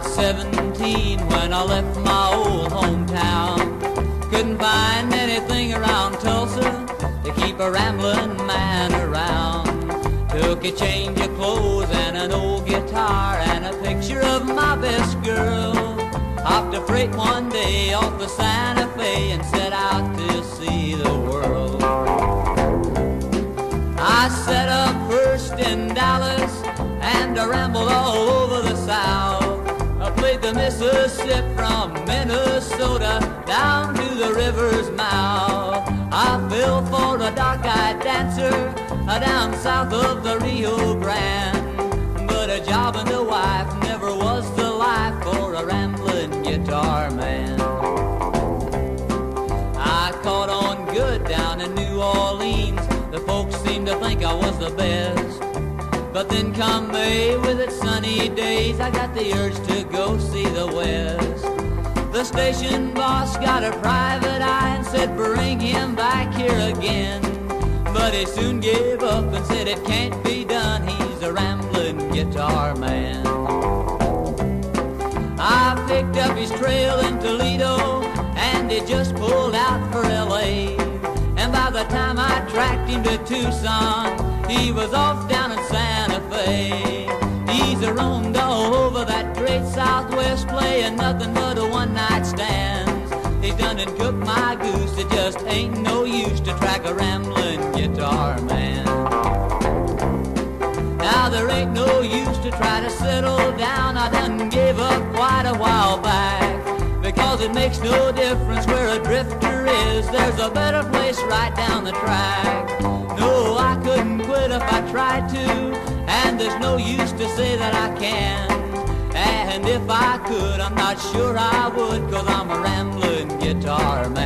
17 when I left my old hometown. Couldn't find anything around Tulsa to keep a rambling man around. Took a change of clothes and an old guitar and a picture of my best girl. Hopped a freight one day off the Santa Fe and set out to see the world. I set up first in Dallas and I rambled all over the South. I played the Mississippi from Minnesota down to the river's mouth. I fell for a dark-eyed dancer down south of the Rio Grande. But a job and a wife never was the life for a rambling guitar man. I caught on good down in New Orleans. The folks seemed to think I was the best. But then come May with its sunny days, I got the urge to go see the West. The station boss got a private eye and said bring him back here again. But he soon gave up and said it can't be done, he's a rambling guitar man. I picked up his trail in Toledo and he just pulled out for L.A. And by the time I tracked him to Tucson, he was off down in Santa Fe. He's a roamed all over that great Southwest, playing nothing but a one-night stands. He's done and cooked my goose, it just ain't no use to track a rambling guitar man. Now there ain't no use to try to settle down, I done gave up quite a while back. Because it makes no difference where a drifter is, there's a better place right down the track. No, I couldn't quit if I tried to, and there's no use to say that I can. And if I could, I'm not sure I would, 'cause I'm a rambling guitar man.